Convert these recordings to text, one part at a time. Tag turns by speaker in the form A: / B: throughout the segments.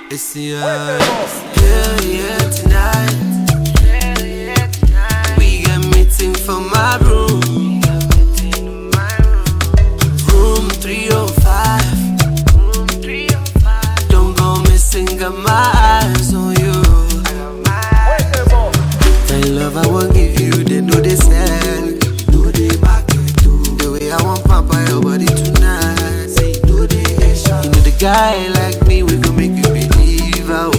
A: It's the yeah, tonight. We got meeting for my room. Room 305. Don't go missing, got my eyes on you. Tell love I won't give you, they know they sell. Do they back it? The way I want papa your body tonight. Say do they Asian. You know the guy like me, we gon' make you believe out.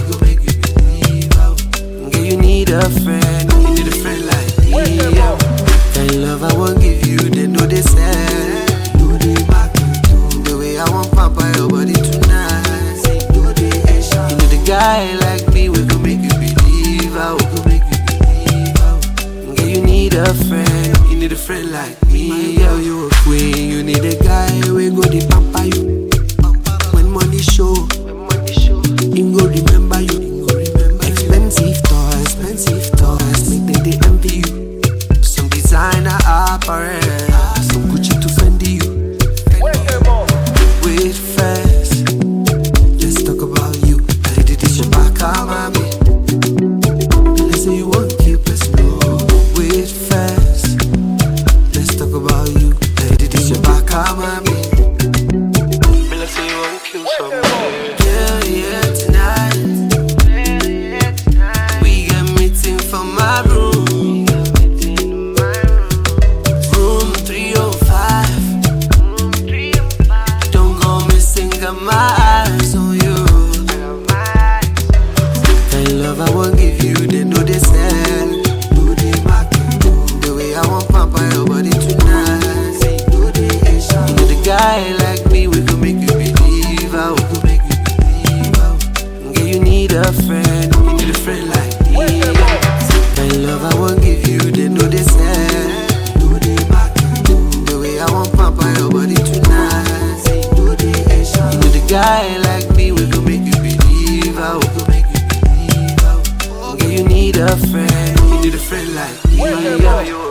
A: Girl, you need a friend, you need a friend like me. Tell love I won't give you, they know they sell. Do they back it? The way I want papa your body tonight. Say do they Asian. You know the guy like me, we gon' make you believe out. You need a friend, you need a friend like me. Yo, you a queen, you need a guy we go the pamper you. When money show, he go remember you. Expensive toys, make them they envy you. Some designer apparel, some Gucci to Fendi you. Wait first, let's talk about you. I did this your back, mommy. Let's say you won't keep it slow. Wait first, let's talk about you. Lady, this your back, mommy. Let's say you won't kill somebody. Yeah, tonight. We got meeting for my room. Room 305. Don't go missing, got my eyes on you. Tell love I won't give you, they know they sell. I want papa your body tonight. Say do they Asian. You know the guy like me, we gon' make you believe out. Girl, you need a friend, you need a friend like me. Tell love I won't give you, they know they sell. Do they back the way I want papa your body tonight. Say do they Asian. You know the guy like me, we gon' make you believe out. Girl, you need a friend, you need a friend like me.